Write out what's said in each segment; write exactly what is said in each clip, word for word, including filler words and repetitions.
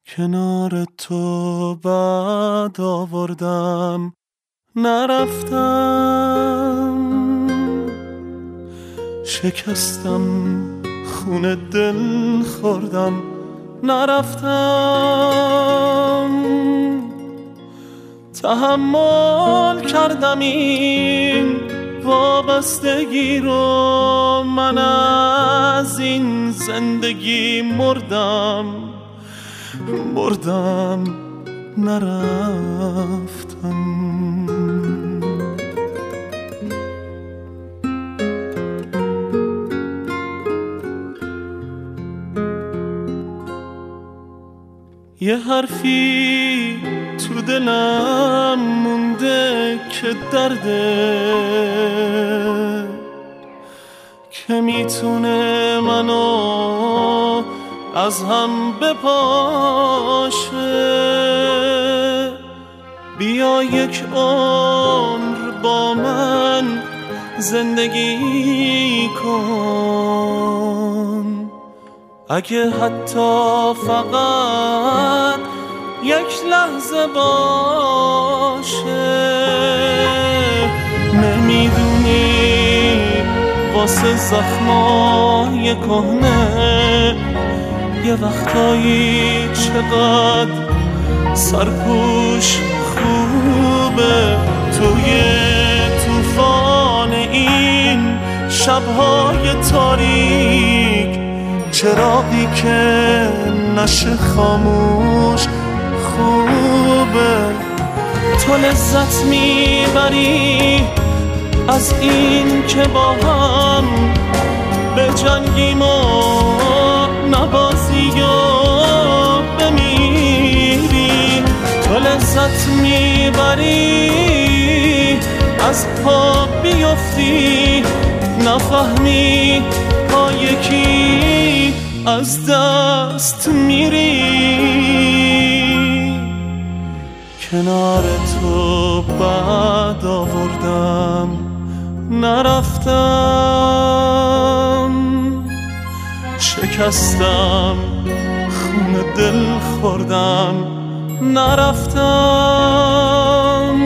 کنار تو بعد آوردم نرفتم، شکستم خون دل خوردم نرفتم، تحمل کردم این وابستگی رو، من از این زندگی مردم مردم نرفتم. یه حرفی تو دلم مونده که درده، که میتونه منو از هم بپاشه. بیا یک عمر با من زندگی کن، اگه حتی فقط یک لحظه باشه. نمیدونی واسه زخمای کهنه یه وقتایی چقدر سرپوش خوبه، توی طوفان این شبهای تاریک چراغی که نشه خاموش خوبه. تو لذت میبری از این که با هم به جنگیم و نبازی و بمیری. تو لذت میبری از پا بیفتی نفهمی پا یکی از دست میری. کنار تو بعد آوردم نرفتم، شکستم خون دل خوردم نرفتم،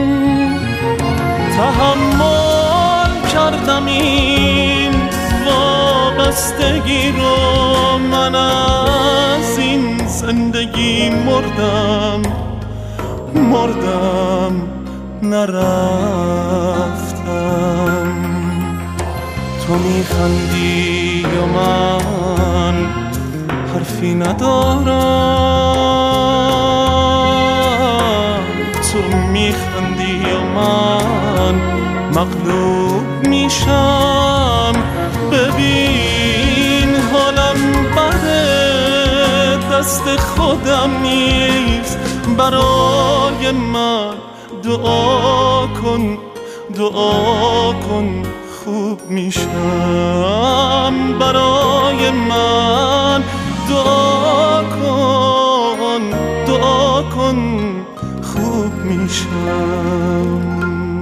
تحمل کردم این وابستگی رو، من از این زندگی مردم مردم نرفتم. تو میخندی و من حرفی ندارم، تو میخندی و من مغلوب میشم. ببین حالم بده، دست خودم نیست، برای من دعا کن دعا کن خوب میشم. برای من دعا کن دعا کن خوب میشم.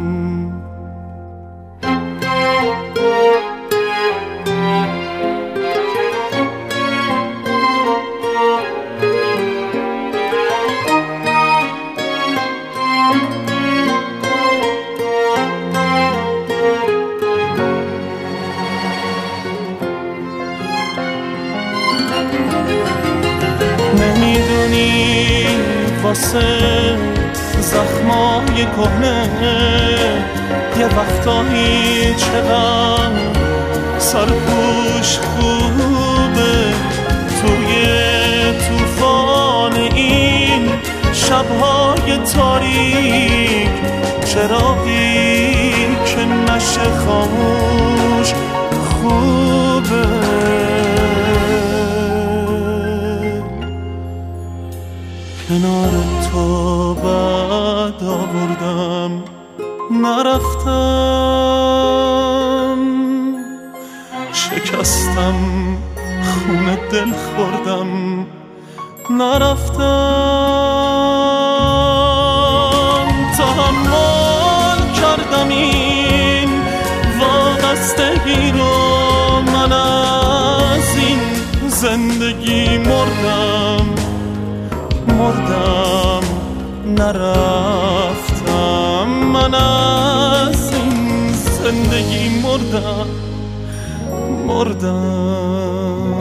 نمیدونی واسه زخمای کهنه یه وقتایی چقدر سرپوش خوبه، توی طوفان این شبهای تاریک چراغی که نشه خاموش خوبه. کنار تو بعد آوردم نرفتم، شکستم خون دل خوردم نرفتم، تحمل کردم این وابستگی رو، من از این زندگی مردم مردم نرفتم، من از این زندگی مردم مردم